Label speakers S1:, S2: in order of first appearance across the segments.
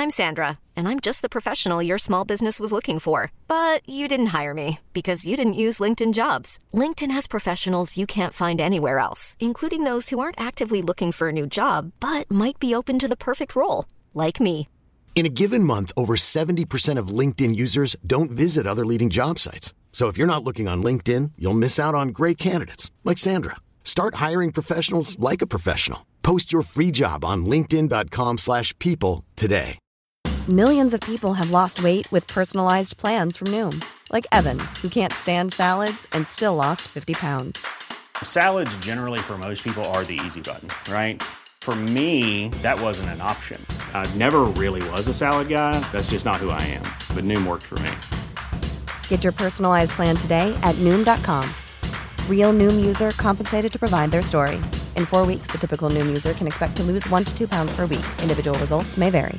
S1: I'm Sandra, and I'm just the professional your small business was looking for. But you didn't hire me because you didn't use LinkedIn Jobs. LinkedIn has professionals you can't find anywhere else, including those who aren't actively looking for a new job, but might be open to the perfect role, like me.
S2: In a given month, over 70% of LinkedIn users don't visit other leading job sites. So if you're not looking on LinkedIn, you'll miss out on great candidates like Sandra. Start hiring professionals like a professional. Post your free job on linkedin.com/people today.
S3: Millions of people have lost weight with personalized plans from Noom. Like Evan, who can't stand salads and still lost 50 pounds.
S4: Salads generally for most people are the easy button, right? For me, that wasn't an option. I never really was a salad guy. That's just not who I am. But Noom worked for me.
S3: Get your personalized plan today at Noom.com. Real Noom user compensated to provide their story. In 4 weeks, the typical Noom user can expect to lose 1 to 2 pounds per week. Individual results may vary.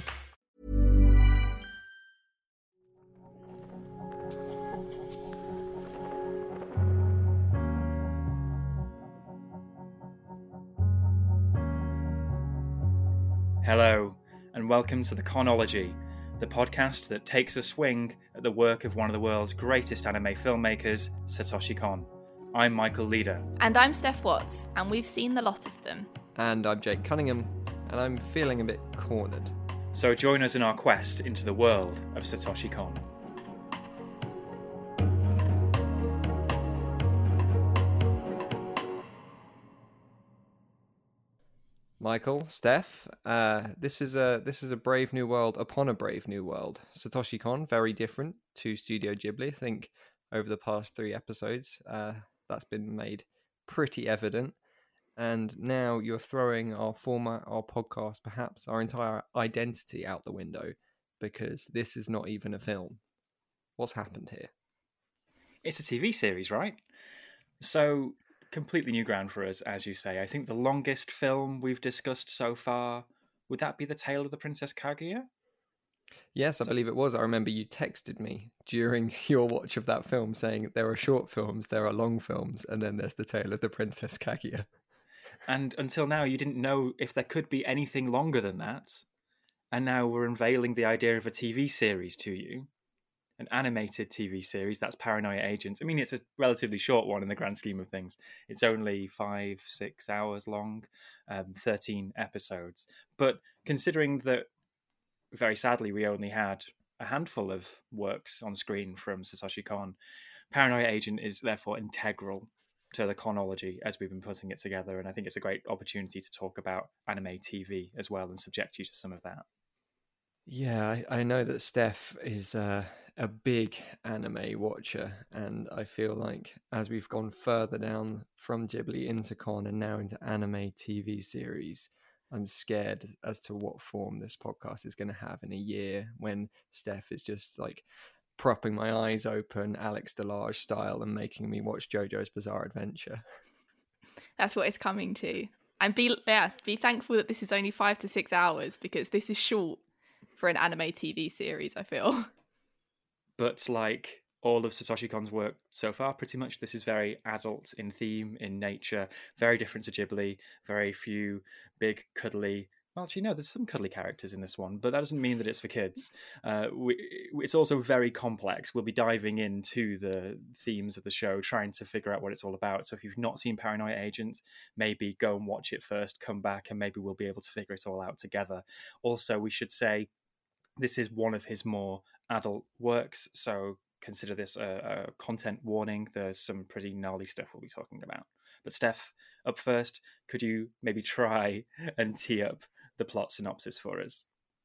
S5: Hello, and welcome to The Conology, the podcast that takes a swing at the work of one of the world's greatest anime filmmakers, Satoshi Kon. I'm Michael Leader.
S6: And I'm Steph Watts, and we've seen the lot of them.
S7: And I'm Jake Cunningham, and I'm feeling a bit cornered.
S5: So join us in our quest into the world of Satoshi Kon.
S7: Michael, Steph, this is a brave new world upon a brave new world. Satoshi Kon, very different to Studio Ghibli. I think over the past 3 episodes, that's been made pretty evident. And now you're throwing our format, our podcast, perhaps our entire identity out the window because this is not even a film. What's happened here?
S5: It's a TV series, right? So, completely new ground for us, as you say. I think the longest film we've discussed so far, would that be The Tale of the Princess Kaguya?
S7: Yes, I believe it was. I remember you texted me during your watch of that film saying there are short films, there are long films, and then there's The Tale of the Princess Kaguya.
S5: And until now, you didn't know if there could be anything longer than that. And now we're unveiling the idea of a TV series to you. An animated TV series, that's Paranoia Agents. I mean, it's a relatively short one in the grand scheme of things. It's only 5-6 hours long, 13 episodes. But considering that, very sadly, we only had a handful of works on screen from Satoshi Kon, Paranoia Agent is therefore integral to the Konology as we've been putting it together. And I think it's a great opportunity to talk about anime TV as well and subject you to some of that.
S7: Yeah, I know that Steph is a big anime watcher, and I feel like as we've gone further down from Ghibli into Kon and now into anime TV series, I'm scared as to what form this podcast is going to have in a year when Steph is just like propping my eyes open, Alex Delage style, and making me watch JoJo's Bizarre Adventure.
S6: That's what it's coming to. And be thankful that this is only 5 to 6 hours because this is short for an anime TV series, I feel.
S5: But like all of Satoshi Kon's work so far, pretty much, this is very adult in theme, in nature, very different to Ghibli, very few big, cuddly... Well, actually, no, there's some cuddly characters in this one, but that doesn't mean that it's for kids. It's also very complex. We'll be diving into the themes of the show, trying to figure out what it's all about. So if you've not seen Paranoia Agent, maybe go and watch it first, come back, and maybe we'll be able to figure it all out together. Also, we should say this is one of his more adult works, so consider this a content warning. There's some pretty gnarly stuff we'll be talking about. But Steph, up first, could you maybe try and tee up the plot synopsis for us?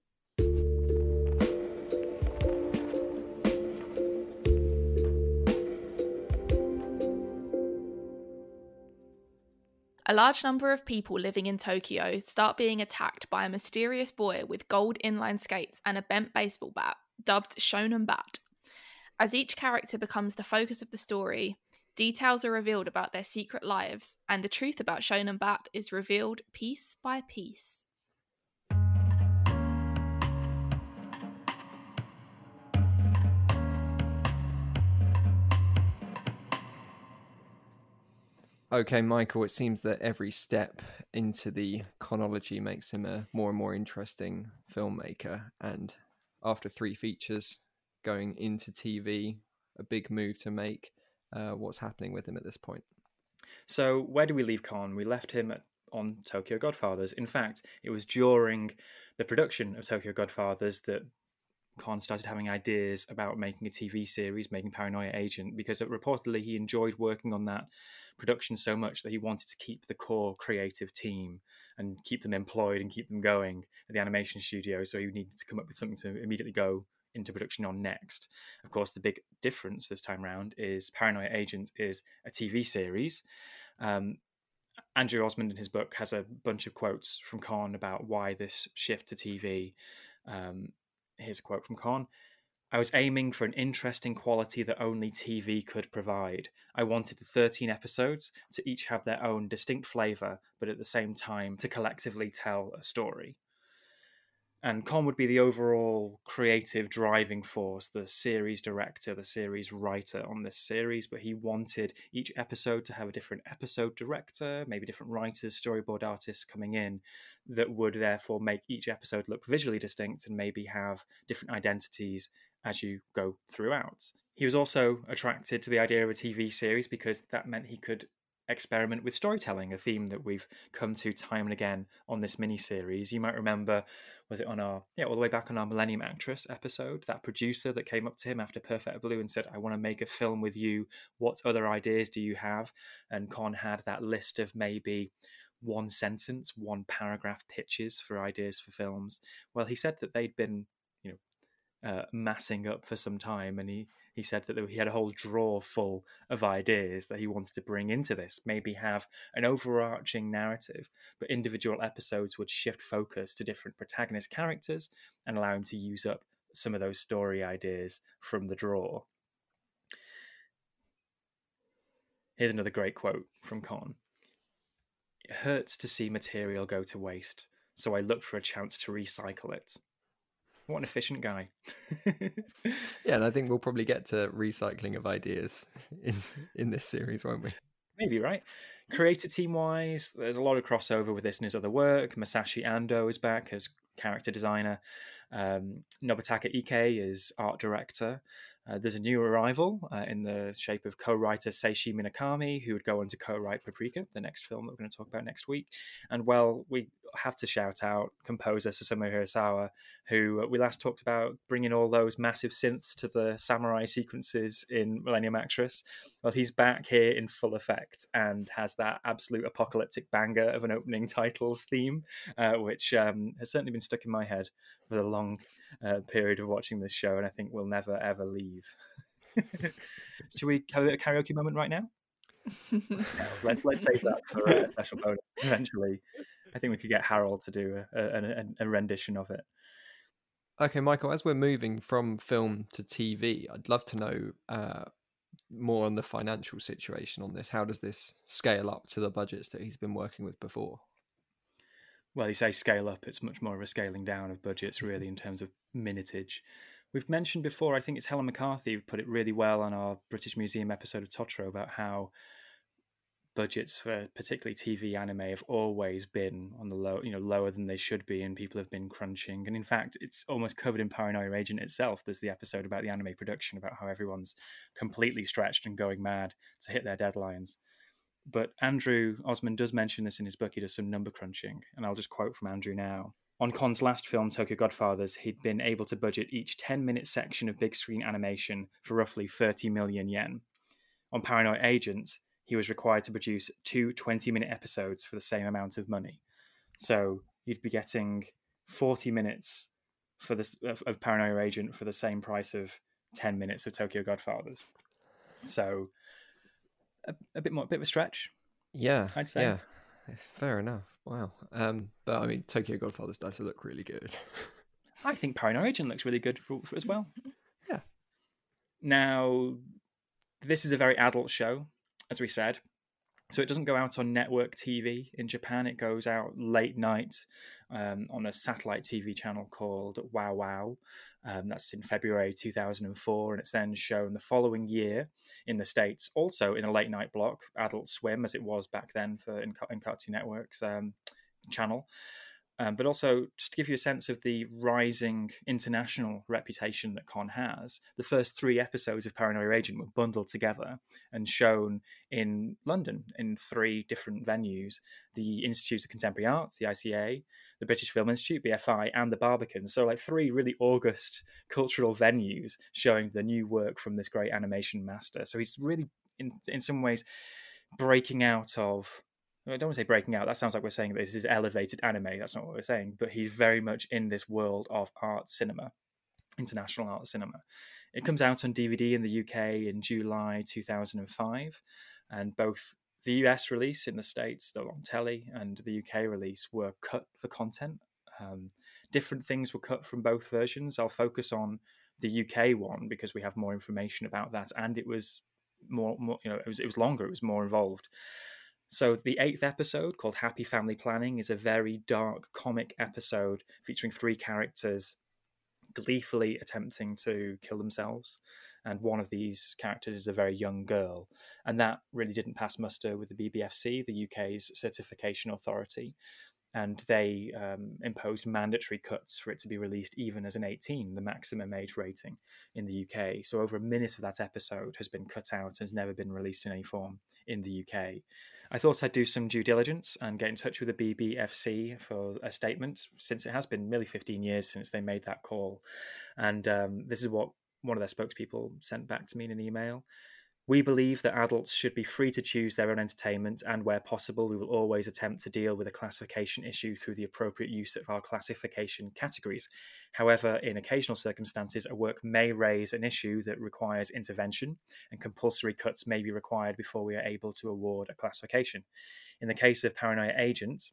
S6: A large number of people living in Tokyo start being attacked by a mysterious boy with gold inline skates and a bent baseball bat, dubbed Shonen Bat. As each character becomes the focus of the story, details are revealed about their secret lives, and the truth about Shonen Bat is revealed piece by piece.
S7: Okay, Michael, it seems that every step into the chronology makes him a more and more interesting filmmaker. And after 3 features going into TV, a big move to make. What's happening with him at this point?
S5: So where do we leave Khan? We left him on Tokyo Godfathers. In fact, it was during the production of Tokyo Godfathers that Khan started having ideas about making a TV series, making Paranoia Agent, because reportedly he enjoyed working on that production so much that he wanted to keep the core creative team and keep them employed and keep them going at the animation studio. So he needed to come up with something to immediately go into production on next. Of course, the big difference this time round is Paranoia Agent is a TV series. Andrew Osmond in his book has a bunch of quotes from Khan about why this shift to TV. Here's a quote from Khan. I was aiming for an interesting quality that only TV could provide. I wanted the 13 episodes to each have their own distinct flavour, but at the same time to collectively tell a story. And Khan would be the overall creative driving force, the series director, the series writer on this series, but he wanted each episode to have a different episode director, maybe different writers, storyboard artists coming in that would therefore make each episode look visually distinct and maybe have different identities as you go throughout. He was also attracted to the idea of a TV series because that meant he could experiment with storytelling, a theme that we've come to time and again on this mini-series. You might remember, was it on all the way back on our Millennium Actress episode, that producer that came up to him after Perfect Blue and said, I want to make a film with you. What other ideas do you have? And Khan had that list of maybe 1 sentence, 1 paragraph pitches for ideas for films. Well, he said that they'd been massing up for some time, and he said that he had a whole drawer full of ideas that he wanted to bring into this, maybe have an overarching narrative, but individual episodes would shift focus to different protagonist characters and allow him to use up some of those story ideas from the drawer. Here's another great quote from Khan. It hurts to see material go to waste, so I looked for a chance to recycle it. What an efficient guy.
S7: Yeah, and I think we'll probably get to recycling of ideas in this series, won't we?
S5: Maybe, right? Creator team-wise, there's a lot of crossover with this and his other work. Masashi Ando is back as character designer. Nobutaka Ike is art director. There's a new arrival in the shape of co-writer Seishi Minakami, who would go on to co-write Paprika, the next film that we're going to talk about next week. And, well, we have to shout out composer Susumu Hirasawa, who we last talked about bringing all those massive synths to the samurai sequences in Millennium Actress. Well, he's back here in full effect and has that absolute apocalyptic banger of an opening titles theme, which has certainly been stuck in my head for the long period of watching this show, and I think will never, ever leave. Should we have a karaoke moment right now? No, let's save that for a special bonus eventually. I think we could get Harold to do a rendition of it.
S7: Okay, Michael, as we're moving from film to TV, I'd love to know more on the financial situation on this. How does this scale up to the budgets that he's been working with before?
S5: Well, you say scale up, it's much more of a scaling down of budgets, really, in terms of minutage. We've mentioned before, I think it's Helen McCarthy who put it really well on our British Museum episode of Totoro about how budgets for particularly TV anime have always been on the low, lower than they should be, and people have been crunching. And in fact, it's almost covered in Paranoia Agent itself. There's the episode about the anime production, about how everyone's completely stretched and going mad to hit their deadlines. But Andrew Osmond does mention this in his book. He does some number crunching, and I'll just quote from Andrew now. On Khan's last film, Tokyo Godfathers, he'd been able to budget each 10-minute section of big screen animation for roughly 30 million yen. On Paranoia Agent, he was required to produce 2 20-minute episodes for the same amount of money. So you'd be getting 40 minutes for this of Paranoia Agent for the same price of 10 minutes of Tokyo Godfathers. So a bit of a stretch.
S7: Yeah,
S5: I'd say.
S7: Yeah, fair enough. Wow. But I mean, Tokyo Godfathers does look really good.
S5: I think Paranoia Agent looks really good for as well.
S7: Yeah.
S5: Now, this is a very adult show, as we said. So it doesn't go out on network TV in Japan. It goes out late night on a satellite TV channel called Wow Wow. That's in February 2004, and it's then shown the following year in the States, also in a late night block, Adult Swim, as it was back then in Cartoon Network's channel. But also, just to give you a sense of the rising international reputation that Con has, the first 3 episodes of Paranoia Agent were bundled together and shown in London in 3 different venues: the Institute of Contemporary Art, the ICA, the British Film Institute, BFI, and the Barbican. So like 3 really august cultural venues showing the new work from this great animation master. So he's really, in some ways, breaking out of... I don't want to say breaking out. That sounds like we're saying this is elevated anime. That's not what we're saying. But he's very much in this world of art cinema, international art cinema. It comes out on DVD in the UK in July 2005. And both the US release in the States, still on telly, and the UK release were cut for content. Different things were cut from both versions. I'll focus on the UK one because we have more information about that. And it was more it was longer. It was more involved. So the 8th episode, called Happy Family Planning, is a very dark comic episode featuring 3 characters gleefully attempting to kill themselves. And one of these characters is a very young girl. And that really didn't pass muster with the BBFC, the UK's certification authority. And they imposed mandatory cuts for it to be released even as an 18, the maximum age rating in the UK. So over a minute of that episode has been cut out and has never been released in any form in the UK. I thought I'd do some due diligence and get in touch with the BBFC for a statement, since it has been nearly 15 years since they made that call. And this is what one of their spokespeople sent back to me in an email. We believe that adults should be free to choose their own entertainment, and where possible, we will always attempt to deal with a classification issue through the appropriate use of our classification categories. However, in occasional circumstances, a work may raise an issue that requires intervention, and compulsory cuts may be required before we are able to award a classification. In the case of Paranoia Agent,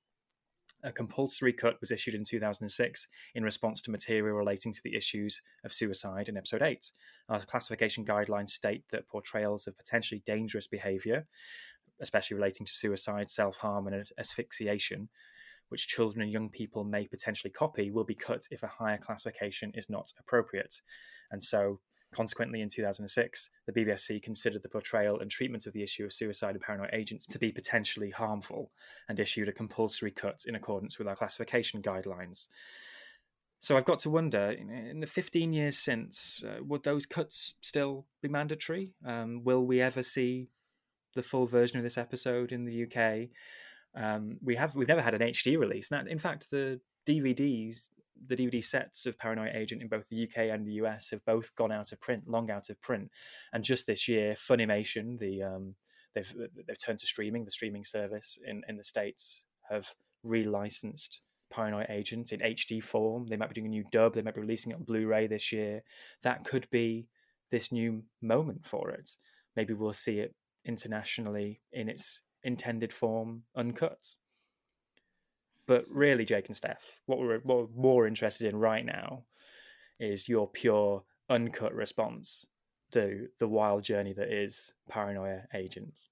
S5: a compulsory cut was issued in 2006 in response to material relating to the issues of suicide in episode 8. Our classification guidelines state that portrayals of potentially dangerous behaviour, especially relating to suicide, self-harm and asphyxiation, which children and young people may potentially copy, will be cut if a higher classification is not appropriate. And so, consequently, in 2006, the BBFC considered the portrayal and treatment of the issue of suicide and paranoid agents to be potentially harmful and issued a compulsory cut in accordance with our classification guidelines. So I've got to wonder, in the 15 years since, would those cuts still be mandatory? Will we ever see the full version of this episode in the UK? We've never had an HD release. Now, in fact, the DVD sets of Paranoia Agent in both the UK and the US have both gone out of print, long out of print. And just this year, Funimation, they've turned to streaming. The streaming service in the States have relicensed Paranoia Agent in HD form. They might be doing a new dub. They might be releasing it on Blu-ray this year. That could be this new moment for it. Maybe we'll see it internationally in its intended form, uncut. But really, Jake and Steph, what we're more interested in right now is your pure, uncut response to the wild journey that is Paranoia Agent.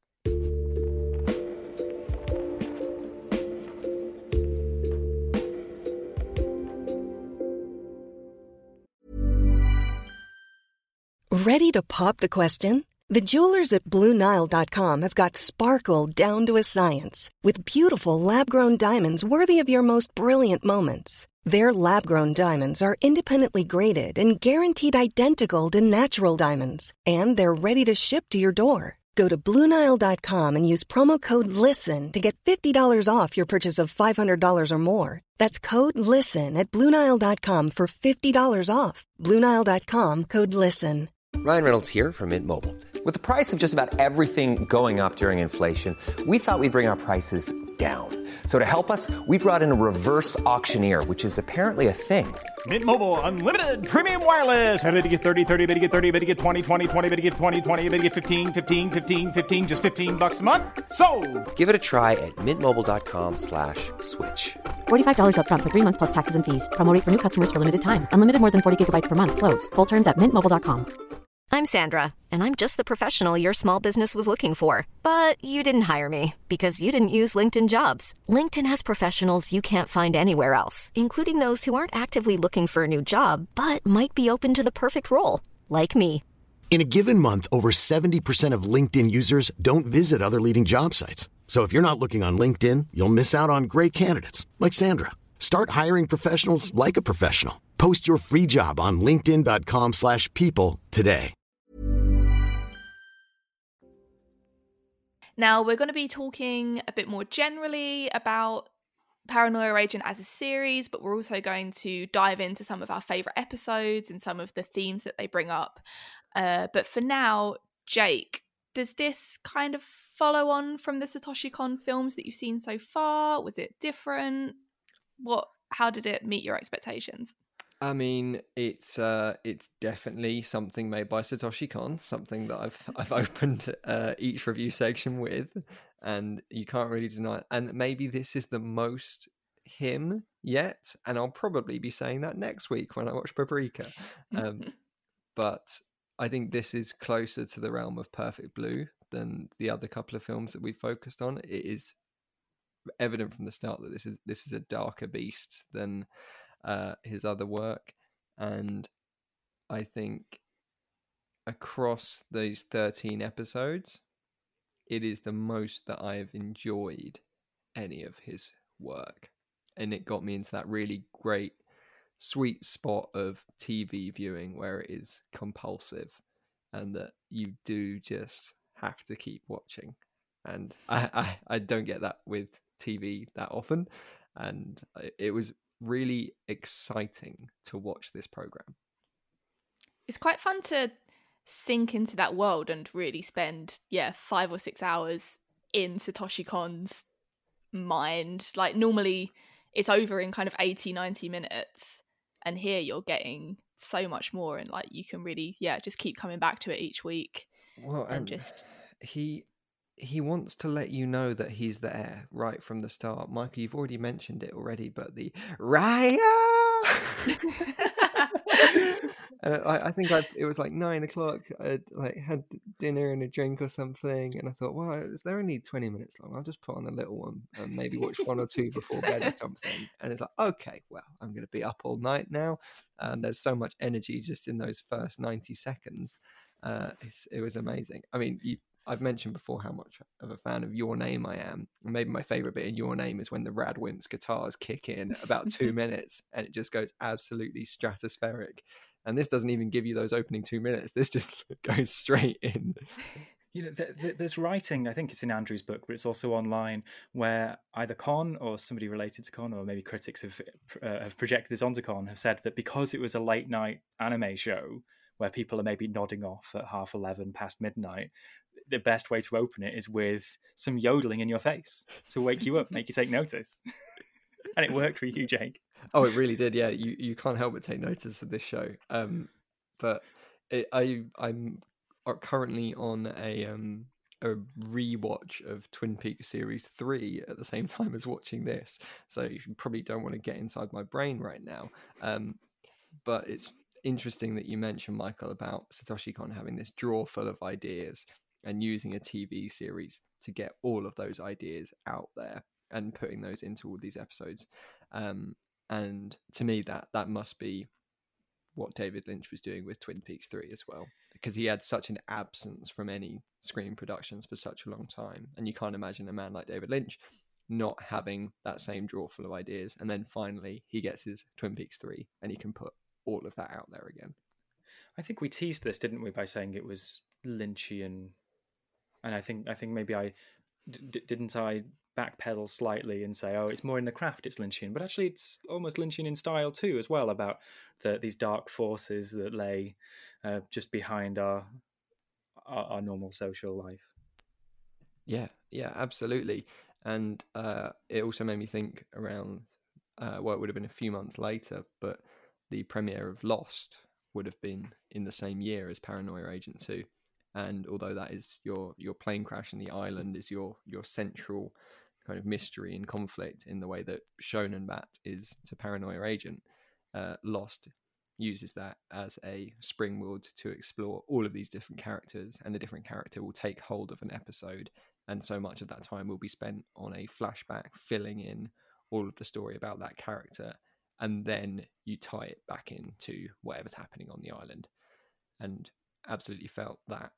S8: Ready to pop the question? The jewelers at BlueNile.com have got sparkle down to a science with beautiful lab-grown diamonds worthy of your most brilliant moments. Their lab-grown diamonds are independently graded and guaranteed identical to natural diamonds, and they're ready to ship to your door. Go to BlueNile.com and use promo code LISTEN to get $50 off your purchase of $500 or more. That's code LISTEN at BlueNile.com for $50 off. BlueNile.com, code LISTEN.
S9: Ryan Reynolds here from Mint Mobile. With the price of just about everything going up during inflation, we thought we'd bring our prices down. So to help us, we brought in a reverse auctioneer, which is apparently a thing.
S10: Mint Mobile Unlimited Premium Wireless. How to get 30, 30, bit to get 30, bit to get 20, 20, 20, bit to get 20, 20, bit to get 15, 15, 15, 15, just $15 a month? Sold!
S9: Give it a try at mintmobile.com/switch.
S11: $45 up front for 3 months plus taxes and fees. Promo rate for new customers for limited time. Unlimited more than 40 gigabytes per month. Slows full terms at mintmobile.com.
S1: I'm Sandra, and I'm just the professional your small business was looking for. But you didn't hire me because you didn't use LinkedIn Jobs. LinkedIn has professionals you can't find anywhere else, including those who aren't actively looking for a new job, but might be open to the perfect role, like me.
S2: In a given month, over 70% of LinkedIn users don't visit other leading job sites. So if you're not looking on LinkedIn, you'll miss out on great candidates like Sandra. Start hiring professionals like a professional. Post your free job on linkedin.com/people today.
S6: Now, we're going to be talking a bit more generally about Paranoia Agent as a series, but we're also going to dive into some of our favourite episodes and some of the themes that they bring up. But for now, Jake, does this kind of follow on from the Satoshi Kon films that you've seen so far? Was it different? How did it meet your expectations?
S7: I mean, it's definitely something made by Satoshi Kon, something that I've opened each review section with, and you can't really deny it. And maybe this is the most him yet, and I'll probably be saying that next week when I watch Paprika. But I think this is closer to the realm of Perfect Blue than the other couple of films that we've focused on. It is evident from the start that this is a darker beast than his other work, and I think across those 13 episodes it is the most that I have enjoyed any of his work, and it got me into that really great sweet spot of TV viewing where it is compulsive and that you do just have to keep watching, and I don't get that with TV that often, and it was really exciting to watch this program.
S6: It's quite fun to sink into that world and really spend 5 or 6 hours in Satoshi Kon's mind. Like, normally it's over in kind of 80-90 minutes, and here you're getting so much more, and like you can really just keep coming back to it each week.
S7: Well, and just he wants to let you know that he's there right from the start. Michael, you've already mentioned it already, but the Raya! And I think it was like 9 o'clock. I'd had dinner and a drink or something, and I thought, well, they're only 20 minutes long. I'll just put on a little one and maybe watch one or two before bed or something. And it's like, okay, well, I'm going to be up all night now. And there's so much energy just in those first 90 seconds. It was amazing. I mean, I've mentioned before how much of a fan of Your Name I am. Maybe my favorite bit in Your Name is when the Radwimps guitars kick in about 2 minutes and it just goes absolutely stratospheric. And this doesn't even give you those opening 2 minutes. This just goes straight in.
S5: You know, there's writing, I think it's in Andrew's book, but it's also online, where either Kon or somebody related to Kon, or maybe critics have projected this onto Kon, have said that because it was a late night anime show where people are maybe nodding off at 11:30 past midnight, the best way to open it is with some yodeling in your face to wake you up, make you take notice. And it worked for you, Jake.
S7: Oh, it really did. Yeah, you can't help but take notice of this show. But I'm currently on a rewatch of Twin Peaks Series 3 at the same time as watching this, so you probably don't want to get inside my brain right now. But it's interesting that you mentioned, Michael, about Satoshi Kon having this drawer full of ideas and using a TV series to get all of those ideas out there and putting those into all these episodes. And to me, that must be what David Lynch was doing with Twin Peaks 3 as well, because he had such an absence from any screen productions for such a long time. And you can't imagine a man like David Lynch not having that same drawer full of ideas. And then finally he gets his Twin Peaks 3 and he can put all of that out there again.
S5: I think we teased this, didn't we, by saying it was Lynchian. And I think maybe didn't I backpedal slightly and say, oh, it's more in the craft, it's Lynchian, but actually it's almost Lynchian in style too, as well, about these dark forces that lay just behind our normal social life. Yeah, absolutely. And it also made me think around it would have been a few months later, but the premiere of Lost would have been in the same year as Paranoia Agent 2. And although that is your plane crash and the island is your central kind of mystery and conflict in the way that Shonen Bat is to Paranoia Agent, Lost uses that as a springboard to explore all of these different characters, and a different character will take hold of an episode, and so much of that time will be spent on a flashback filling in all of the story about that character, and then you tie it back into whatever's happening on the island. And absolutely felt that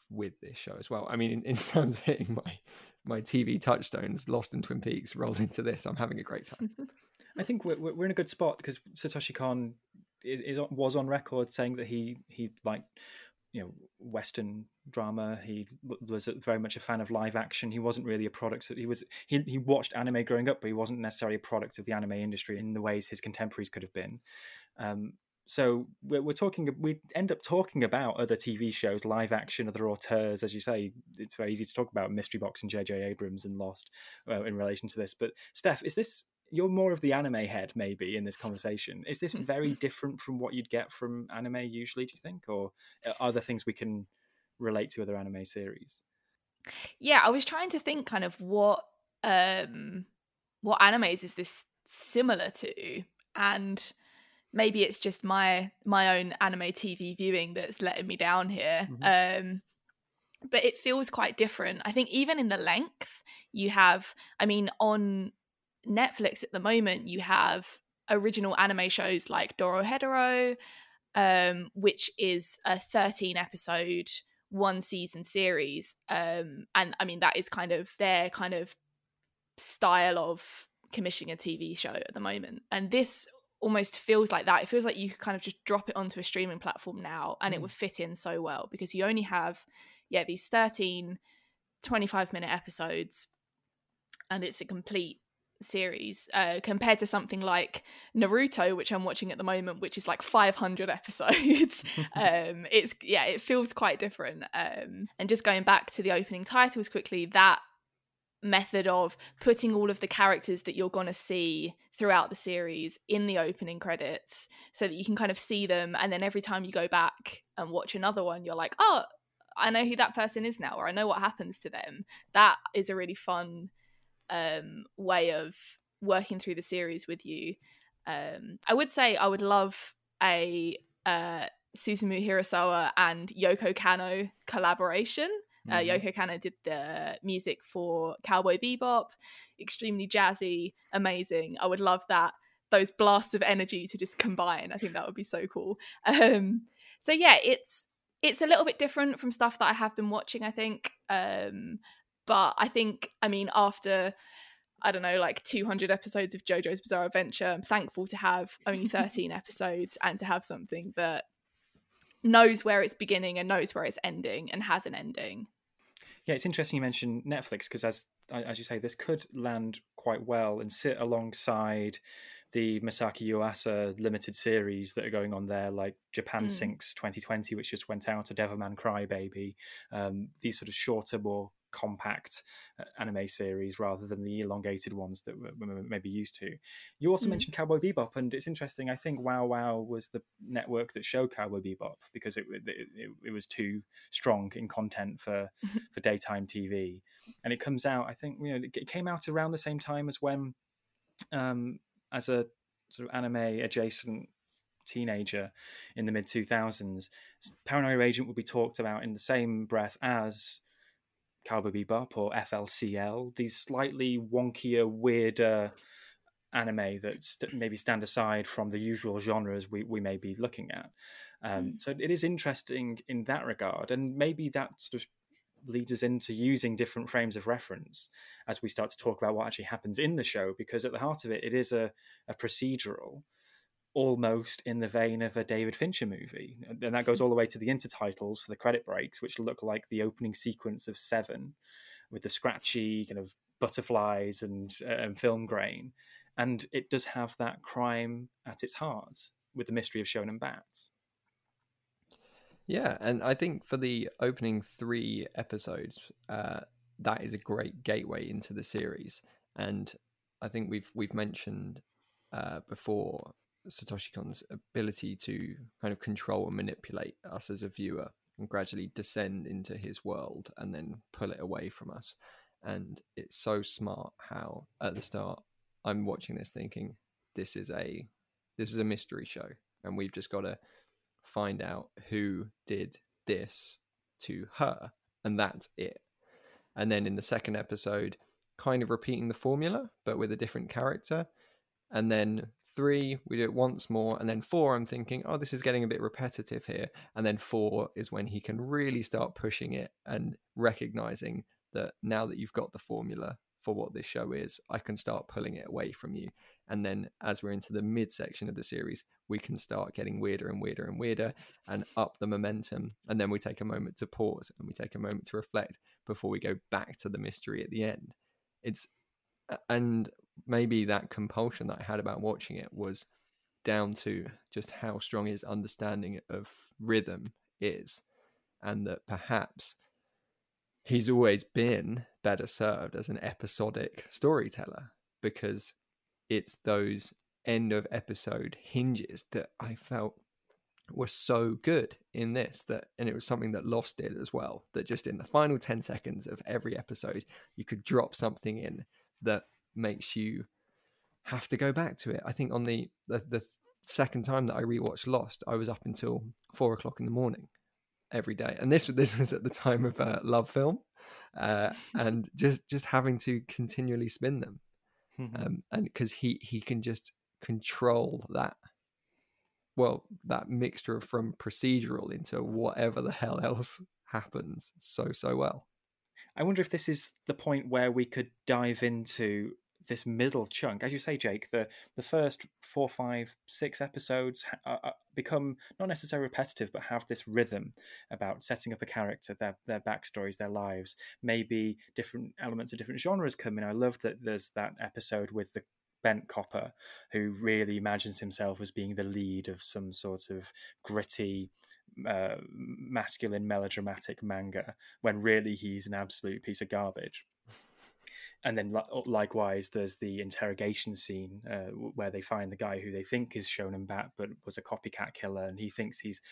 S7: with this show as well. I mean, in terms of hitting my TV touchstones, Lost and Twin Peaks rolls into this. I'm having a great time.
S5: I think we're in a good spot because Satoshi Kon was on record saying that he liked, you know, Western drama. He was very much a fan of live action. He wasn't really a product. He watched anime growing up, but he wasn't necessarily a product of the anime industry in the ways his contemporaries could have been. So we end up talking about other TV shows, live action, other auteurs. As you say, it's very easy to talk about Mystery Box and J.J. Abrams and Lost in relation to this. But Steph, you're more of the anime head maybe in this conversation. Is this very different from what you'd get from anime usually, do you think? Or are there things we can relate to other anime series?
S6: Yeah, I was trying to think kind of what animes is this similar to, and maybe it's just my own anime TV viewing that's letting me down here. Mm-hmm. But it feels quite different. I think even in the length, you have, I mean, on Netflix at the moment, you have original anime shows like Dorohedoro, which is a 13-episode, 1-season series. And I mean, that is kind of their kind of style of commissioning a TV show at the moment. And this almost feels like that. It feels like you could kind of just drop it onto a streaming platform now and it would fit in so well, because you only have these 13 25-minute episodes and it's a complete series, compared to something like Naruto, which I'm watching at the moment, which is like 500 episodes. It feels quite different. And just going back to the opening titles quickly, that method of putting all of the characters that you're going to see throughout the series in the opening credits so that you can kind of see them, and then every time you go back and watch another one, you're like, oh, I know who that person is now, or I know what happens to them. That is a really fun way of working through the series with you. I would say I would love a Susumu Hirasawa and Yoko Kanno collaboration. Yoko Kanno did the music for Cowboy Bebop, extremely jazzy, amazing. I would love that, those blasts of energy to just combine. I think that would be so cool. So yeah, it's a little bit different from stuff that I have been watching, I think. But I think, I mean, after, I don't know, like 200 episodes of JoJo's Bizarre Adventure, I'm thankful to have only 13 episodes and to have something that knows where it's beginning and knows where it's ending and has an ending.
S5: Yeah, it's interesting you mentioned Netflix, because as you say, this could land quite well and sit alongside the Masaki Yuasa limited series that are going on there, like Japan Sinks 2020, which just went out, or Devilman Crybaby, these sort of shorter, more compact anime series rather than the elongated ones that we're maybe used to. You also mentioned Cowboy Bebop, and it's interesting. I think Wow Wow was the network that showed Cowboy Bebop because it was too strong in content for daytime TV, and it comes out. I think it came out around the same time as when, as a sort of anime adjacent teenager in the mid 2000s, Paranoia Agent would be talked about in the same breath as Cowboy Bebop or FLCL, these slightly wonkier, weirder anime that maybe stand aside from the usual genres we may be looking at. So it is interesting in that regard, and maybe that sort of leads us into using different frames of reference as we start to talk about what actually happens in the show, because at the heart of it, it is a procedural, almost in the vein of a David Fincher movie. And that goes all the way to the intertitles for the credit breaks, which look like the opening sequence of Seven, with the scratchy kind of butterflies and film grain. And it does have that crime at its heart with the mystery of Shonen Bats.
S7: Yeah, and I think for the opening 3 episodes, that is a great gateway into the series. And I think we've mentioned before Satoshi Kon's ability to kind of control and manipulate us as a viewer and gradually descend into his world and then pull it away from us. And it's so smart how at the start I'm watching this thinking this is a mystery show, and we've just got to find out who did this to her, and that's it. And then in the second episode, kind of repeating the formula but with a different character. And then 3, we do it once more, and then 4, I'm thinking, oh, this is getting a bit repetitive here. And then 4 is when he can really start pushing it and recognizing that now that you've got the formula for what this show is, I can start pulling it away from you. And then as we're into the midsection of the series, we can start getting weirder and weirder and weirder and up the momentum. And then we take a moment to pause and we take a moment to reflect before we go back to the mystery at the end. And maybe that compulsion that I had about watching it was down to just how strong his understanding of rhythm is, and that perhaps he's always been better served as an episodic storyteller, because it's those end of episode hinges that I felt were so good in this, and it was something that Lost did as well, that just in the final 10 seconds of every episode you could drop something in that makes you have to go back to it. I think on the second time that I rewatched Lost, I was up until 4 o'clock in the morning every day, and this was at the time of Love Film, and just having to continually spin them, and because he can just control that mixture from procedural into whatever the hell else happens so well.
S5: I wonder if this is the point where we could dive into this middle chunk. As you say, Jake, the first 4, 5, 6 episodes become not necessarily repetitive, but have this rhythm about setting up a character, their backstories, their lives. Maybe different elements of different genres come in. I love that there's that episode with the bent copper who really imagines himself as being the lead of some sort of gritty, masculine, melodramatic manga, when really he's an absolute piece of garbage. And then likewise, there's the interrogation scene where they find the guy who they think is Shonen Bat, but was a copycat killer, and he thinks he's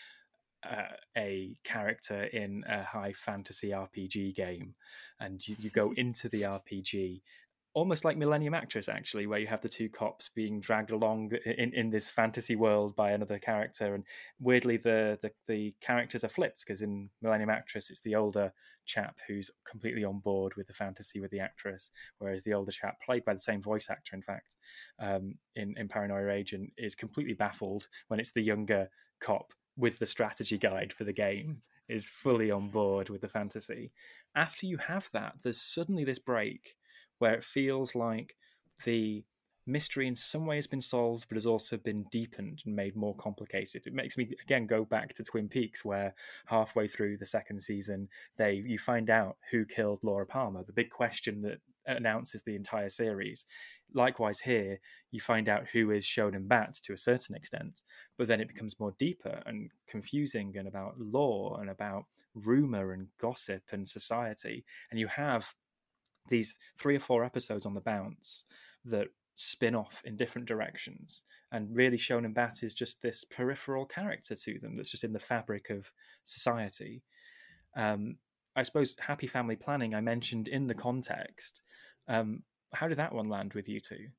S5: a character in a high fantasy RPG game. And you go into the RPG, almost like Millennium Actress, actually, where you have the two cops being dragged along in this fantasy world by another character. And weirdly, the characters are flipped, because in Millennium Actress, it's the older chap who's completely on board with the fantasy with the actress, whereas the older chap, played by the same voice actor, in fact, in Paranoia Agent, is completely baffled when it's the younger cop with the strategy guide for the game, is fully on board with the fantasy. After you have that, there's suddenly this break where it feels like the mystery in some way has been solved, but has also been deepened and made more complicated. It makes me, again, go back to Twin Peaks, where halfway through the second season, you find out who killed Laura Palmer, the big question that announces the entire series. Likewise here, you find out who is Shonen Bat to a certain extent, but then it becomes more deeper and confusing, and about law and about rumor and gossip and society. And you have these 3 or 4 episodes on the bounce that spin off in different directions, and really Shonen Bat is just this peripheral character to them that's just in the fabric of society. I suppose Happy Family Planning I mentioned in the context. How did that one land with you two?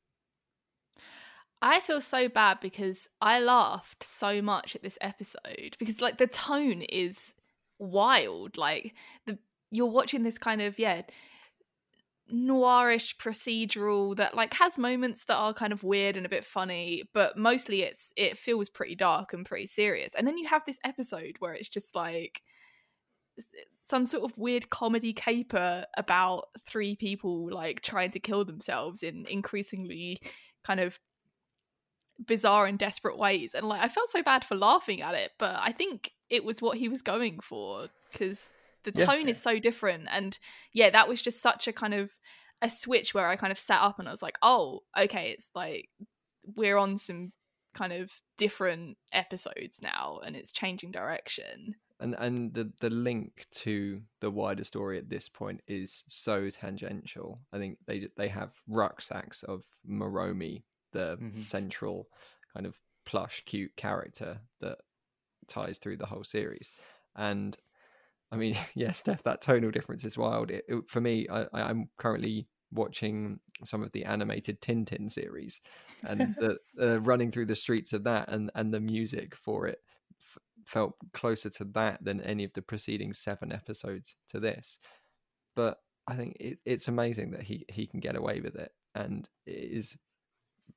S6: I feel so bad because I laughed so much at this episode, because like the tone is wild. Like you're watching this kind of noirish procedural that like has moments that are kind of weird and a bit funny, but mostly it feels pretty dark and pretty serious. And then you have this episode where it's just like some sort of weird comedy caper about 3 people like trying to kill themselves in increasingly kind of bizarre and desperate ways. And like I felt so bad for laughing at it, but I think it was what he was going for, because the tone is so different. And that was just such a kind of a switch where I kind of sat up and I was like, oh, okay, it's like we're on some kind of different episodes now and it's changing direction.
S7: And the link to the wider story at this point is so tangential. I think they have rucksacks of Moromi, the central kind of plush, cute character that ties through the whole series. And I mean, Steph, that tonal difference is wild. For me, I'm currently watching some of the animated Tintin series, and the running through the streets of that and the music for it felt closer to that than any of the preceding 7 episodes to this. But I think it's amazing that he can get away with it, and it is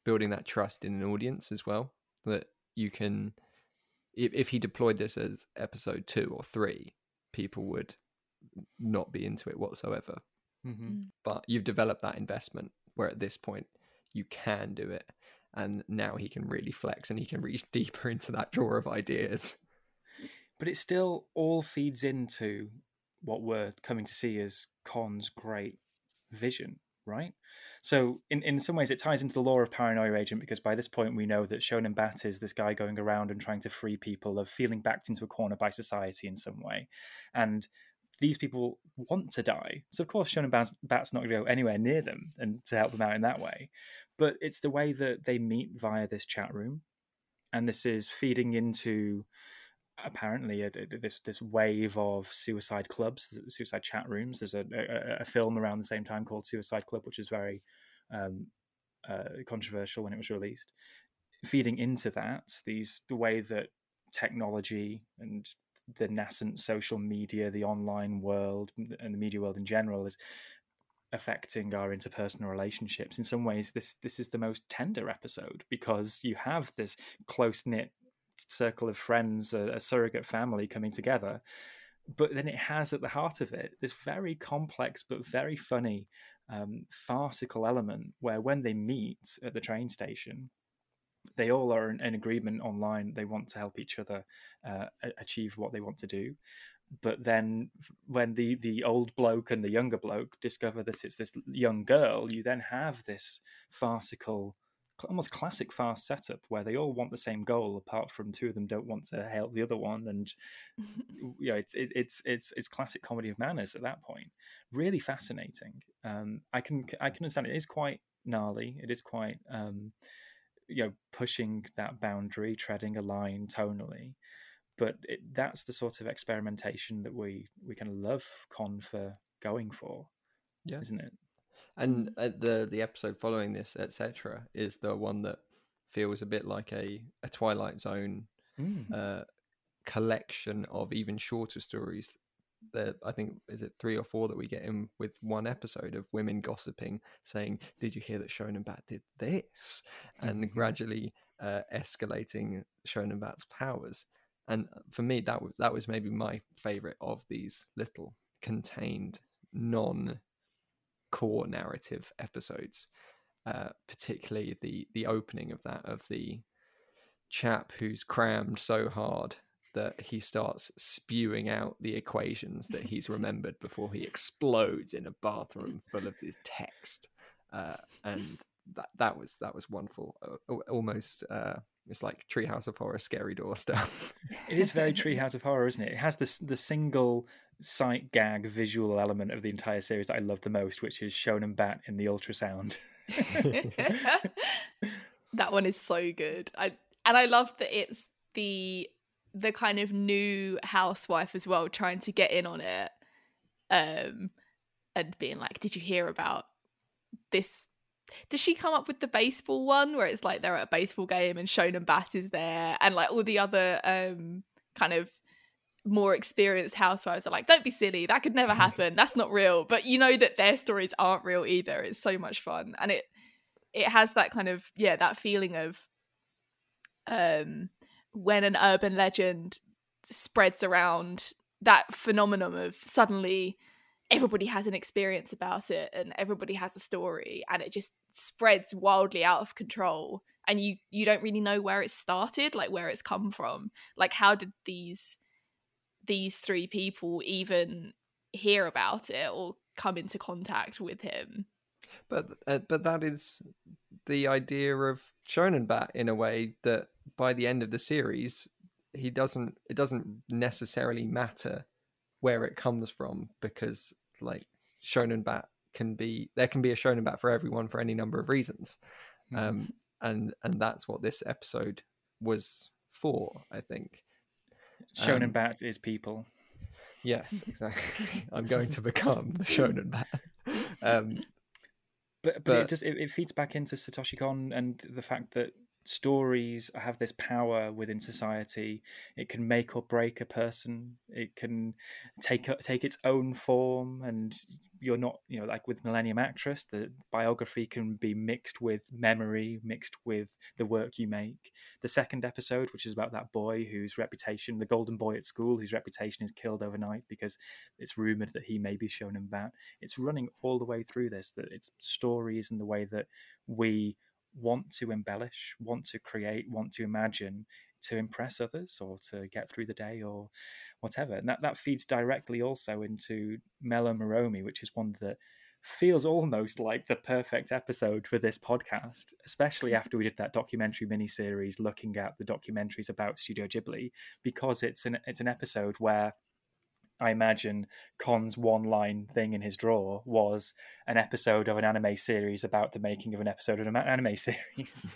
S7: building that trust in an audience as well, that you can, if he deployed this as episode 2 or 3, people would not be into it whatsoever. But you've developed that investment where at this point you can do it, and now he can really flex and he can reach deeper into that drawer of ideas.
S5: But it still all feeds into what we're coming to see as Khan's great vision, right? So in some ways it ties into the lore of Paranoia Agent, because by this point we know that Shonen Bat is this guy going around and trying to free people of feeling backed into a corner by society in some way. And these people want to die. So of course Shonen Bat's not going to go anywhere near them and to help them out in that way. But it's the way that they meet via this chat room. And this is feeding into apparently this wave of suicide clubs, suicide chat rooms. There's a film around the same time called Suicide Club, which is very controversial when it was released. Feeding into that, the way that technology and the nascent social media, the online world and the media world in general is affecting our interpersonal relationships. In some ways, this is the most tender episode, because you have this close-knit circle of friends, a surrogate family coming together, but then it has at the heart of it this very complex but very funny farcical element where when they meet at the train station, they all are in agreement online. They want to help each other achieve what they want to do. But then when the old bloke and the younger bloke discover that it's this young girl, you then have this farcical, almost classic farce setup where they all want the same goal, apart from 2 of them don't want to help the other one. And it's classic comedy of manners at that point. Really fascinating. I can understand it is quite gnarly. It is quite pushing that boundary, treading a line tonally. But that's the sort of experimentation that we kind of love Khan for going for, isn't it?
S7: And the episode following this, etc., is the one that feels a bit like a Twilight Zone collection of even shorter stories. That I think, is it 3 or 4 that we get in with one episode of women gossiping, saying, "Did you hear that Shonen Bat did this?" and gradually escalating Shonen Bat's powers. And for me, that was maybe my favorite of these little contained non-core narrative episodes, particularly the opening of that, of the chap who's crammed so hard that he starts spewing out the equations that he's remembered before he explodes in a bathroom full of his text, and that was wonderful. Almost it's like Treehouse of Horror, Scary Door stuff.
S5: It is very Treehouse of Horror, isn't it? It has the single sight gag visual element of the entire series that I love the most, which is Shonen Bat in the ultrasound.
S6: That one is so good. I love that it's the kind of new housewife as well, trying to get in on it, and being like, "Did you hear about this?" Does she come up with the baseball one where it's like they're at a baseball game and Shonen Bat is there, and like all the other kind of more experienced housewives are like, "Don't be silly, that could never happen, that's not real," but you know that their stories aren't real either. It's so much fun, and it has that kind of that feeling of when an urban legend spreads around, that phenomenon of suddenly everybody has an experience about it and everybody has a story, and it just spreads wildly out of control, and you don't really know where it started, like where it's come from, like how did these 3 people even hear about it or come into contact with him.
S7: But that is the idea of Shonen Bat, in a way, that by the end of the series, it doesn't necessarily matter where it comes from, because like Shonen Bat there can be a Shonen Bat for everyone for any number of reasons. And that's what this episode was for, I think.
S5: Shonen Bat is people.
S7: Yes, exactly. I'm going to become the Shonen Bat.
S5: But it feeds back into Satoshi Kon and the fact that stories have this power within society. It can make or break a person. It can take its own form, and you're not, like with Millennium Actress, the biography can be mixed with memory, mixed with the work you make. The second episode, which is about that boy whose reputation, the golden boy at school, whose reputation is killed overnight because it's rumored that he may be Shonen Bat. It's running all the way through this, that it's stories and the way that we want to embellish, want to create, want to imagine to impress others or to get through the day or whatever. And that feeds directly also into Mellow Moromi, which is one that feels almost like the perfect episode for this podcast, especially after we did that documentary miniseries looking at the documentaries about Studio Ghibli, because it's an episode where I imagine Con's one-line thing in his drawer was an episode of an anime series about the making of an episode of an anime series.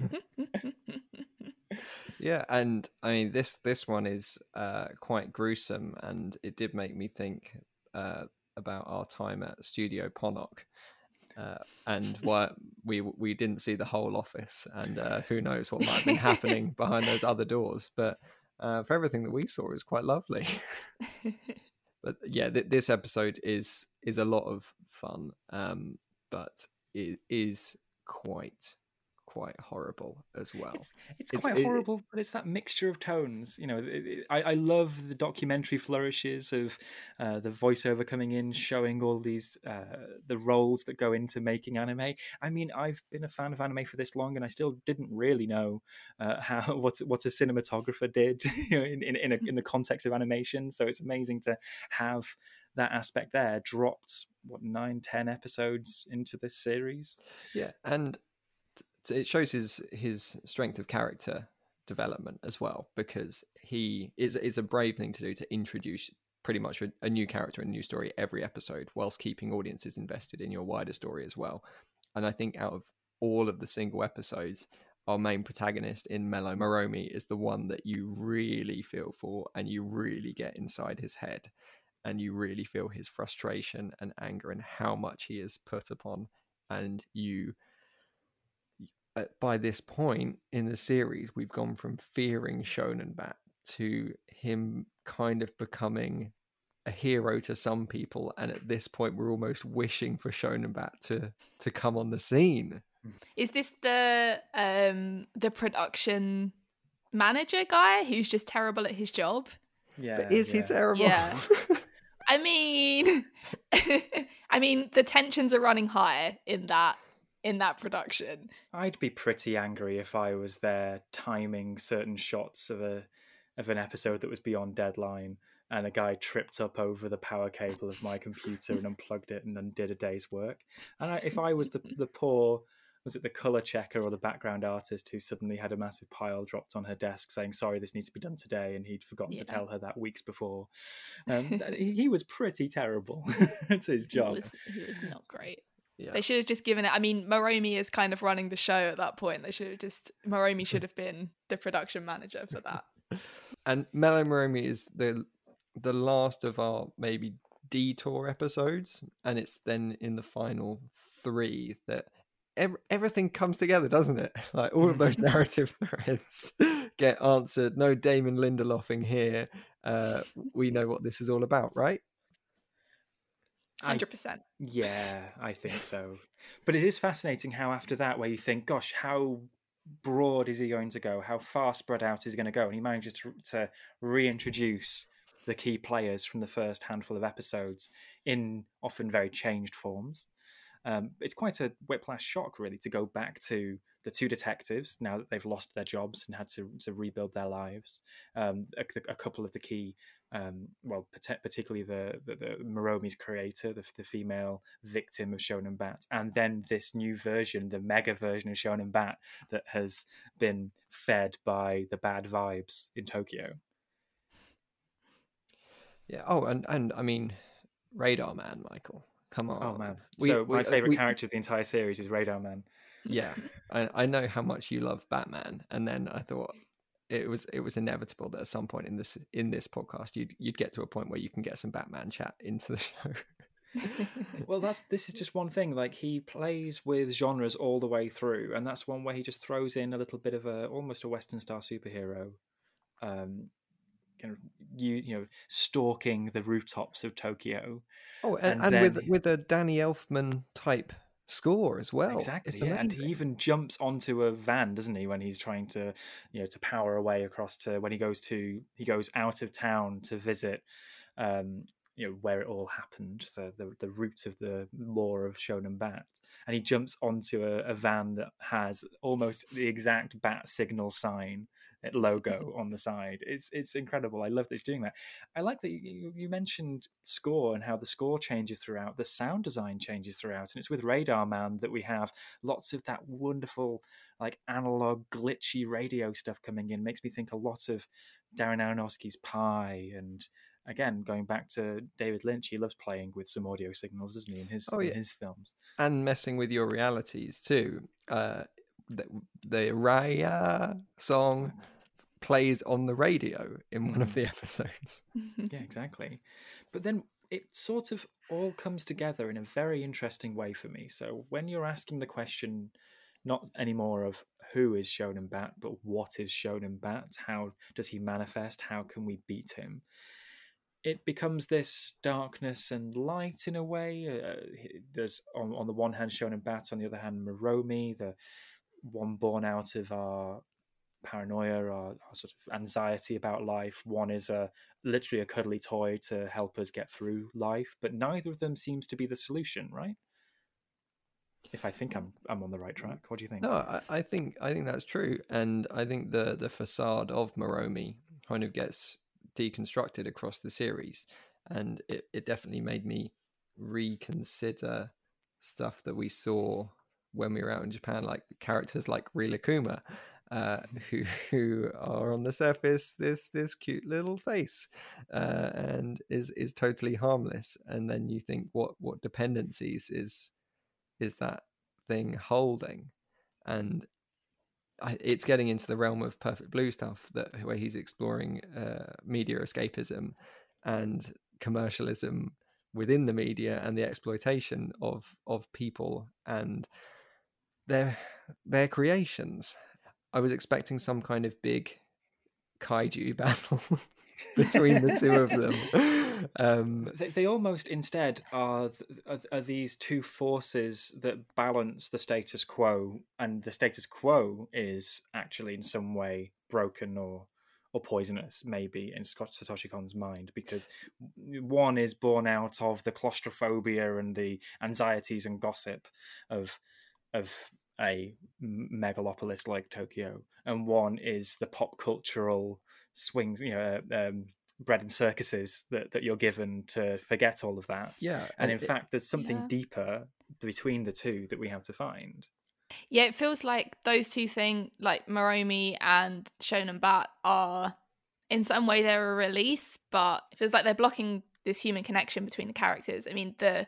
S7: Yeah, and I mean this one is quite gruesome, and it did make me think about our time at Studio Ponok, and why we didn't see the whole office, and who knows what might have been happening behind those other doors. But for everything that we saw, it was quite lovely. But yeah, this episode is a lot of fun, but it is quite horrible as well.
S5: It's quite horrible, but it's that mixture of tones. I love the documentary flourishes of the voiceover coming in, showing all these the roles that go into making anime. I mean, I've been a fan of anime for this long, and I still didn't really know what a cinematographer did in the context of animation. So it's amazing to have that aspect there dropped 9-10 episodes into this series.
S7: Yeah, and it shows his strength of character development as well, because it's a brave thing to do, to introduce pretty much a new character and a new story every episode whilst keeping audiences invested in your wider story as well. And I think out of all of the single episodes, our main protagonist in Mellow Moromi is the one that you really feel for, and you really get inside his head, and you really feel his frustration and anger and how much he is put upon. And by this point in the series, we've gone from fearing Shonen Bat to him kind of becoming a hero to some people, and at this point we're almost wishing for Shonen Bat to come on the scene.
S6: Is this the production manager guy who's just terrible at his job?
S7: Yeah. But is he terrible?
S6: Yeah. I mean, the tensions are running high in that production.
S5: I'd be pretty angry if I was there timing certain shots of an episode that was beyond deadline, and a guy tripped up over the power cable of my computer and unplugged it and undid a day's work. And if I was the poor, was it the color checker or the background artist who suddenly had a massive pile dropped on her desk saying, sorry, this needs to be done today, and he'd forgotten to tell her that weeks before. He was pretty terrible at his job.
S6: He was not great.
S7: Yeah.
S6: They should have just given it. I mean, Moromi is kind of running the show at that point. Moromi should have been the production manager for that.
S7: And Mellow Moromi is the last of our maybe detour episodes, and it's then in the final 3 that everything comes together, doesn't it? Like all of those narrative threads get answered. No Damon Lindelofing here. We know what this is all about, right?
S6: 100%.
S5: Yeah, I think so. But it is fascinating how after that, where you think, gosh, how broad is he going to go? How far spread out is he going to go? And he manages to reintroduce the key players from the first handful of episodes in often very changed forms. It's quite a whiplash shock, really, to go back to the 2 detectives now that they've lost their jobs and had to rebuild their lives. A couple of the key, particularly the Moromi's creator, the female victim of Shonen Bat, and then this new version, the mega version of Shonen Bat that has been fed by the bad vibes in Tokyo.
S7: Yeah. Oh, and I mean, Radar Man, Michael. Come on.
S5: Oh man! My favorite character of the entire series is Radar Man.
S7: Yeah, I know how much you love Batman, and then I thought it was inevitable that at some point in this podcast you'd get to a point where you can get some Batman chat into the show.
S5: Well, this is just one thing. Like, he plays with genres all the way through, and that's one where he just throws in a little bit of almost a Western star superhero, kind of stalking the rooftops of Tokyo.
S7: Oh, and with a Danny Elfman type score as well.
S5: Exactly,
S7: it's
S5: yeah.
S7: amazing.
S5: And he even jumps onto a van, doesn't he, when he's trying to, to power away across to when he goes out of town to visit, where it all happened, the root of the lore of Shonen Bat, and he jumps onto a van that has almost the exact bat signal sign logo on the side. It's incredible. I love that he's doing that. I like that you mentioned score and how the score changes throughout, the sound design changes throughout, and it's with Radar Man that we have lots of that wonderful like analog glitchy radio stuff coming in. Makes me think a lot of Darren Aronofsky's Pi, and again going back to David Lynch, he loves playing with some audio signals, doesn't he, in his films, and
S7: messing with your realities too. The Raya song plays on the radio in one of the episodes.
S5: Yeah, exactly. But then it sort of all comes together in a very interesting way for me. So when you're asking the question, not anymore of who is Shonen Bat, but what is Shonen Bat? How does he manifest? How can we beat him? It becomes this darkness and light in a way. There's on the one hand Shonen Bat, on the other hand Moromi, the one born out of our paranoia, our sort of anxiety about life. One is literally a cuddly toy to help us get through life, but neither of them seems to be the solution, right? If I think I'm on the right track. What do you think?
S7: No, I think that's true, and I think the facade of Moromi kind of gets deconstructed across the series, and it definitely made me reconsider stuff that we saw when we were out in Japan, like characters like Rilakkuma, who are on the surface this cute little face, and is totally harmless, and then you think what dependencies is that thing holding, and it's getting into the realm of Perfect Blue stuff, where he's exploring media escapism and commercialism within the media and the exploitation of people and their creations. I was expecting some kind of big kaiju battle between the two of them.
S5: They almost instead are these two forces that balance the status quo, and the status quo is actually in some way broken or poisonous, maybe, in Satoshi Kon's mind, because one is born out of the claustrophobia and the anxieties and gossip of a megalopolis like Tokyo, and one is the pop cultural swings, bread and circuses that you're given to forget all of that.
S7: Yeah,
S5: and in fact, there's something deeper between the two that we have to find.
S6: Yeah, it feels like those two things, like Moromi and Shonen Bat, are in some way they're a release, but it feels like they're blocking this human connection between the characters. I mean, the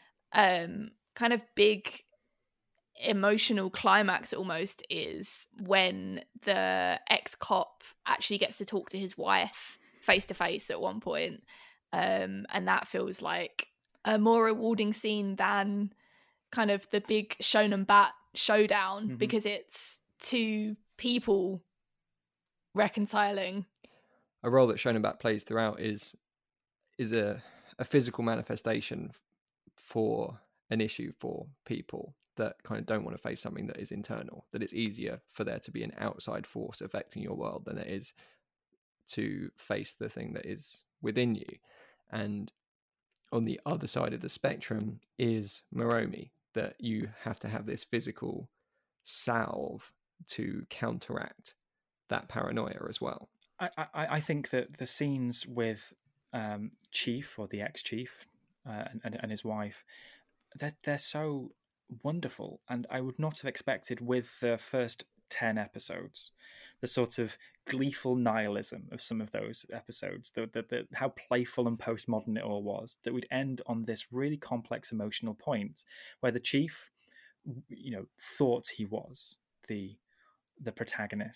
S6: kind of big emotional climax almost is when the ex-cop actually gets to talk to his wife face to face at one point, and that feels like a more rewarding scene than kind of the big Shonen Bat showdown, because it's two people reconciling.
S7: A role that Shonen Bat plays throughout is a physical manifestation for an issue for people that kind of don't want to face something that is internal, that it's easier for there to be an outside force affecting your world than it is to face the thing that is within you. And on the other side of the spectrum is Moromi, that you have to have this physical salve to counteract that paranoia as well.
S5: I think that the scenes with Chief, or the ex-chief, and his wife, they're so wonderful, and I would not have expected with the first 10 episodes the sort of gleeful nihilism of some of those episodes, the how playful and postmodern it all was, that we'd end on this really complex emotional point where the chief, thought he was the protagonist,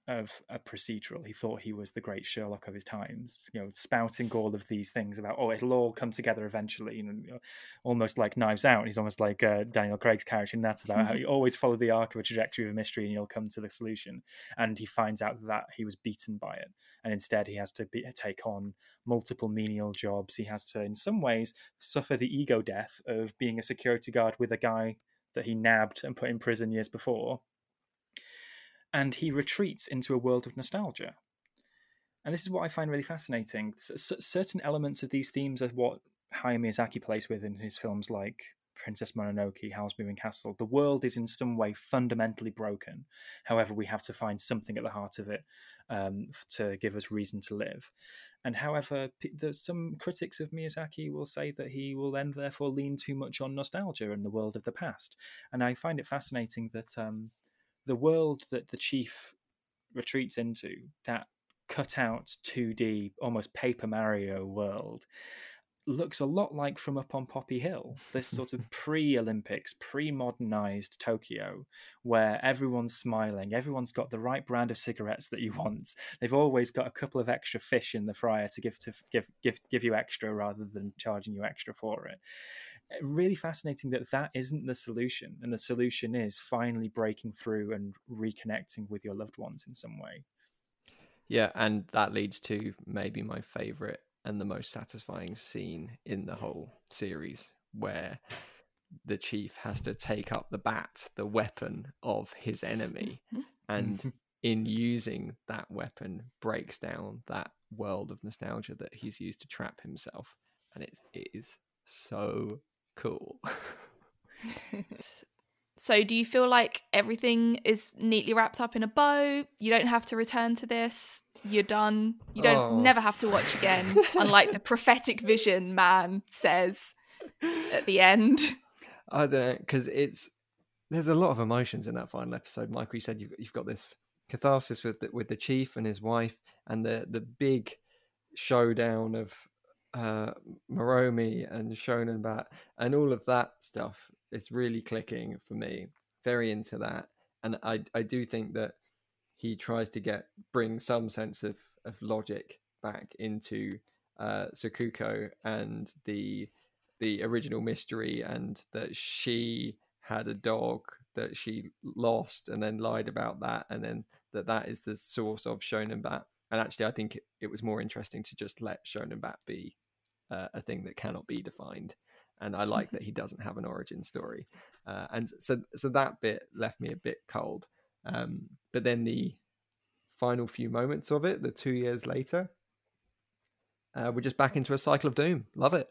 S5: of a procedural. He thought he was the great Sherlock of his times, spouting all of these things about, it'll all come together eventually, almost like Knives Out. He's almost like Daniel Craig's character in that, about how you always follow the arc of a trajectory of a mystery and you'll come to the solution. And he finds out that he was beaten by it. And instead he has to take on multiple menial jobs. He has to, in some ways, suffer the ego death of being a security guard with a guy that he nabbed and put in prison years before. And he retreats into a world of nostalgia. And this is what I find really fascinating. Certain elements of these themes are what Hayao Miyazaki plays with in his films like Princess Mononoke, Howl's Moving Castle. The world is in some way fundamentally broken. However, we have to find something at the heart of it to give us reason to live. And however, some critics of Miyazaki will say that he will then therefore lean too much on nostalgia and the world of the past. And I find it fascinating that the world that the chief retreats into, that cut out 2D, almost Paper Mario world, looks a lot like From Up on Poppy Hill, this sort of pre-Olympics, pre-modernized Tokyo, where everyone's smiling, everyone's got the right brand of cigarettes that you want. They've always got a couple of extra fish in the fryer to give you extra rather than charging you extra for it. Really fascinating that isn't the solution, and the solution is finally breaking through and reconnecting with your loved ones in some way.
S7: Yeah, and that leads to maybe my favorite and the most satisfying scene in the whole series, where the chief has to take up the bat, the weapon of his enemy, and in using that weapon breaks down that world of nostalgia that he's used to trap himself. And it is so cool.
S6: So do you feel like everything is neatly wrapped up in a bow? You don't have to return to this. You're done. You don't never have to watch again, unlike the prophetic vision man says at the end.
S7: I don't know, because there's a lot of emotions in that final episode. Michael, you said you've got this catharsis with the chief and his wife, and the big showdown of Moromi and Shonen Bat and all of that stuff is really clicking for me. Very into that. And I do think that he tries to bring some sense of logic back into Sakuko and the original mystery, and that she had a dog that she lost and then lied about that, and then that is the source of Shonen Bat. And actually I think it was more interesting to just let Shonen Bat be a thing that cannot be defined. And I like that he doesn't have an origin story. And so that bit left me a bit cold. But then the final few moments of it, the 2 years later, we're just back into a cycle of doom. Love it.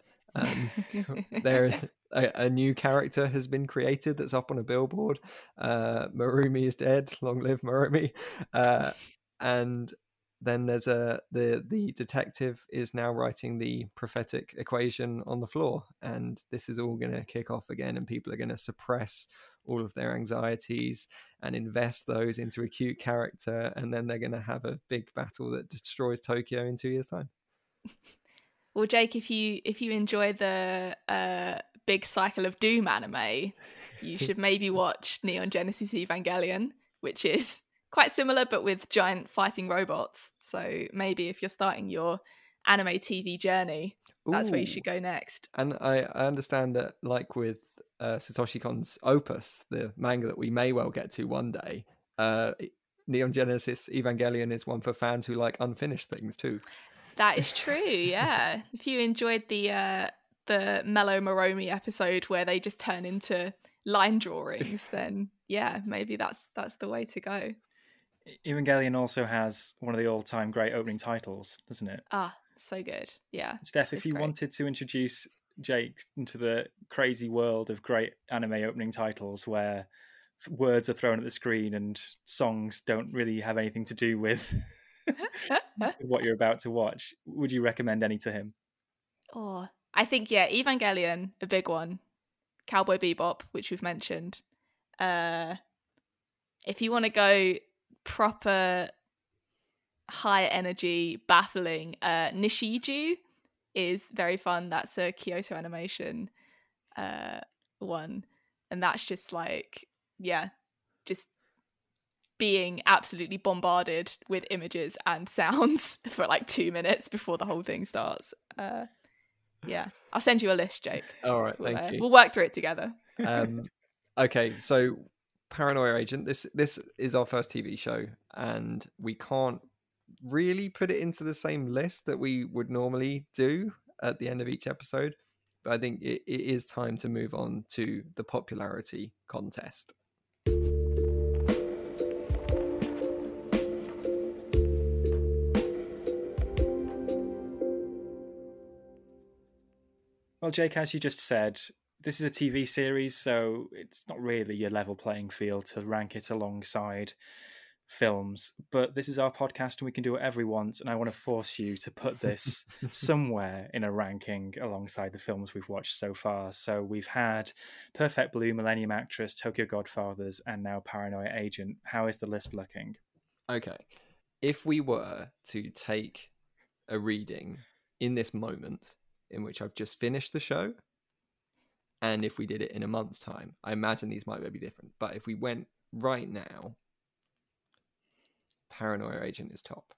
S7: A new character has been created that's up on a billboard. Marumi is dead. Long live Marumi. And then there's the detective is now writing the prophetic equation on the floor, and this is all going to kick off again, and people are going to suppress all of their anxieties and invest those into a cute character, and then they're going to have a big battle that destroys Tokyo in 2 years' time.
S6: Well, Jake, if you enjoy the big cycle of doom anime, you should maybe watch Neon Genesis Evangelion, which is quite similar but with giant fighting robots. So maybe if you're starting your anime TV journey, that's where you should go next.
S7: And I understand that, like with Satoshi Kon's Opus, the manga that we may well get to one day, Neon Genesis Evangelion is one for fans who like unfinished things too.
S6: That is true, yeah. If you enjoyed the Mellow Moromi episode where they just turn into line drawings, then yeah, maybe that's the way to go.
S5: Evangelion also has one of the all-time great opening titles, doesn't it?
S6: Ah, so good. Yeah.
S5: Steph, if you wanted to introduce Jake into the crazy world of great anime opening titles where words are thrown at the screen and songs don't really have anything to do with what you're about to watch, would you recommend any to him?
S6: Oh, I think, yeah, Evangelion, a big one. Cowboy Bebop, which we've mentioned. If you want to go proper high energy, baffling, Nishiju is very fun. That's a Kyoto Animation one, and that's just like, yeah, just being absolutely bombarded with images and sounds for like 2 minutes before the whole thing starts. Yeah, I'll send you a list, Jake.
S7: All right, thank you.
S6: We'll work through it together.
S7: Okay, so Paranoia Agent, this is our first TV show, and we can't really put it into the same list that we would normally do at the end of each episode, but I think it is time to move on to the popularity contest.
S5: Well, Jake, as you just said, this is a TV series, so it's not really a level playing field to rank it alongside films. But this is our podcast and we can do whatever we want. And I want to force you to put this somewhere in a ranking alongside the films we've watched so far. So we've had Perfect Blue, Millennium Actress, Tokyo Godfathers, and now Paranoia Agent. How is the list looking?
S7: Okay. If we were to take a reading in this moment, in which I've just finished the show, and if we did it in a month's time, I imagine these might be different. But if we went right now, Paranoia Agent is top.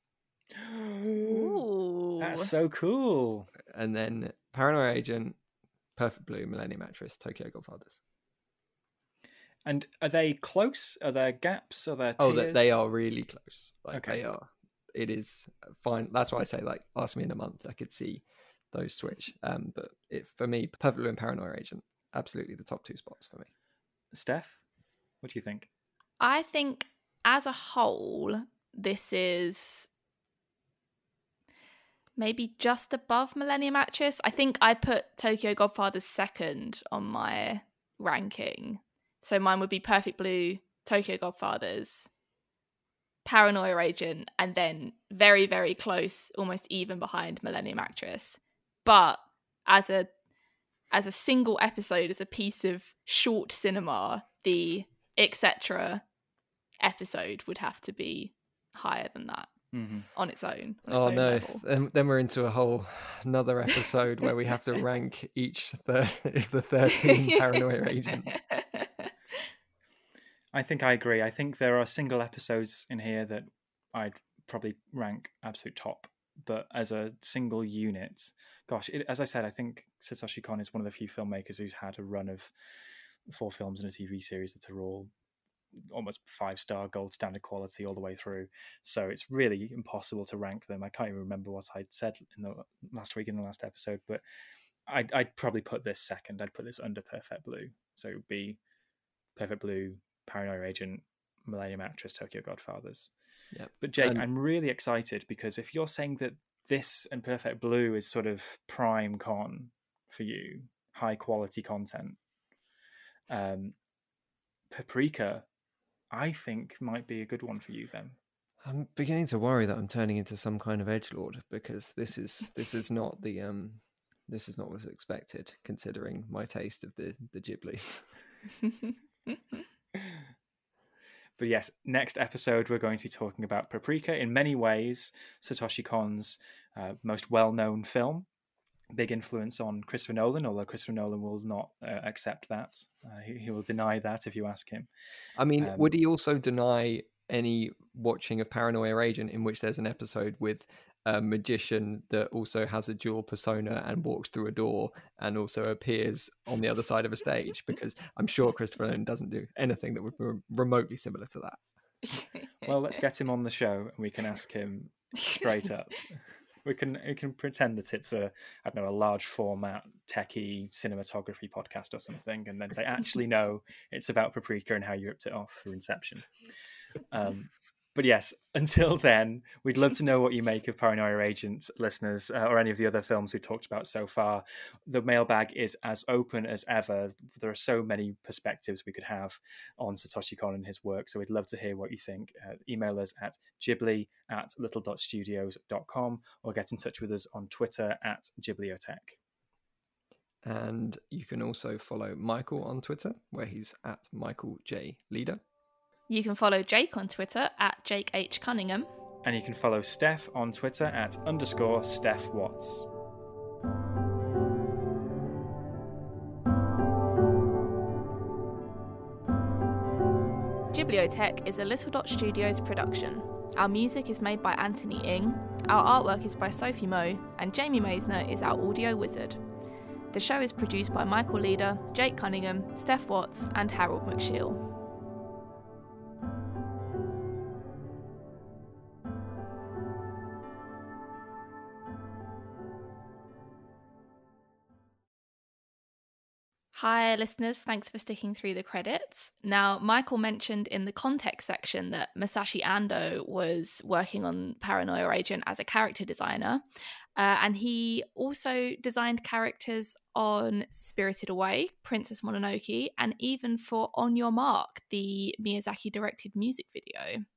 S6: Ooh.
S5: That's so cool.
S7: And then Paranoia Agent, Perfect Blue, Millennium Actress, Tokyo Godfathers.
S5: And are they close? Are there gaps? Are there tiers?
S7: Oh, they are really close. Like,
S5: okay.
S7: They are. It is fine. That's why I say, like, ask me in a month, I could see those switch. But for me, Perfect Blue and Paranoia Agent, absolutely the top 2 spots for me.
S5: Steph, what do you think?
S6: I think as a whole, this is maybe just above Millennium Actress. I think I put Tokyo Godfathers second on my ranking. So mine would be Perfect Blue, Tokyo Godfathers, Paranoia Agent, and then very, very close, almost even behind Millennium Actress. But as a single episode, as a piece of short cinema, the etc. episode would have to be higher than that on its own.
S7: Oh no! Then we're into another episode where we have to rank each the 13 Paranoia Agent.
S5: I think I agree. I think there are single episodes in here that I'd probably rank absolute top. But as a single unit, gosh, as I said, I think Satoshi Kon is one of the few filmmakers who's had a run of 4 films and a TV series that are all almost 5-star gold standard quality all the way through. So it's really impossible to rank them. I can't even remember what I'd said in the last episode, but I'd probably put this second. I'd put this under Perfect Blue. So it would be Perfect Blue, Paranoia Agent, Millennium Actress, Tokyo Godfathers.
S7: Yep.
S5: But Jake, I'm really excited because if you're saying that this and Perfect Blue is sort of prime Kon for you, high quality content, Paprika, I think might be a good one for you then.
S7: I'm beginning to worry that I'm turning into some kind of edgelord because this is not the this is not what's expected considering my taste of the Ghiblis.
S5: But yes, next episode we're going to be talking about Paprika. In many ways, Satoshi Kon's most well-known film. Big influence on Christopher Nolan, although Christopher Nolan will not accept that. He will deny that if you ask him.
S7: I mean, would he also deny any watching of Paranoia Agent in which there's an episode with a magician that also has a dual persona and walks through a door and also appears on the other side of a stage? Because I'm sure Christopher Nolan doesn't do anything that would be remotely similar to that.
S5: Well, let's get him on the show and we can ask him straight up. We can pretend that it's a large format techie cinematography podcast or something, and then say, actually, no, it's about Paprika and how you ripped it off for Inception. But yes, until then, we'd love to know what you make of Paranoia Agent, listeners, or any of the other films we've talked about so far. The mailbag is as open as ever. There are so many perspectives we could have on Satoshi Kon and his work, so we'd love to hear what you think. Email us at ghibli@little.studios.com or get in touch with us on Twitter at Ghibliotech.
S7: And you can also follow Michael on Twitter, where he's at Michael J. Leader.
S6: You can follow Jake on Twitter at Jake H. Cunningham.
S5: And you can follow Steph on Twitter at _Steph Watts.
S6: Bibliotech is a Little Dot Studios production. Our music is made by Anthony Ng, our artwork is by Sophie Moe, and Jamie Maisner is our audio wizard. The show is produced by Michael Leader, Jake Cunningham, Steph Watts, and Harold McShiel. Hi listeners, thanks for sticking through the credits. Now, Michael mentioned in the context section that Masashi Ando was working on Paranoia Agent as a character designer, and he also designed characters on Spirited Away, Princess Mononoke, and even for On Your Mark, the Miyazaki-directed music video.